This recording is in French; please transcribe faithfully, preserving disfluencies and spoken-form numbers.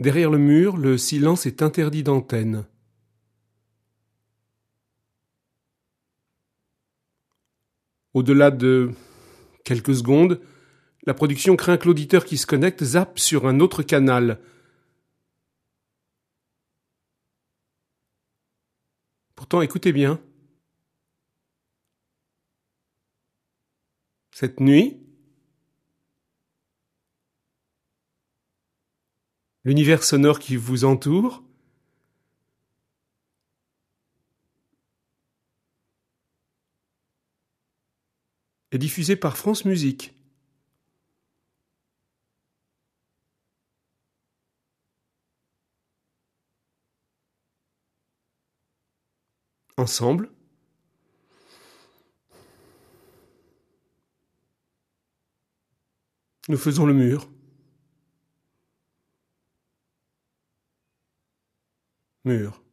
Derrière le mur, le silence est interdit d'antenne. Au-delà de quelques secondes, la production craint que l'auditeur qui se connecte zappe sur un autre canal. Pourtant, écoutez bien. Cette nuit, l'univers sonore qui vous entoure est diffusé par France Musique. Ensemble, nous faisons le mur. Mur.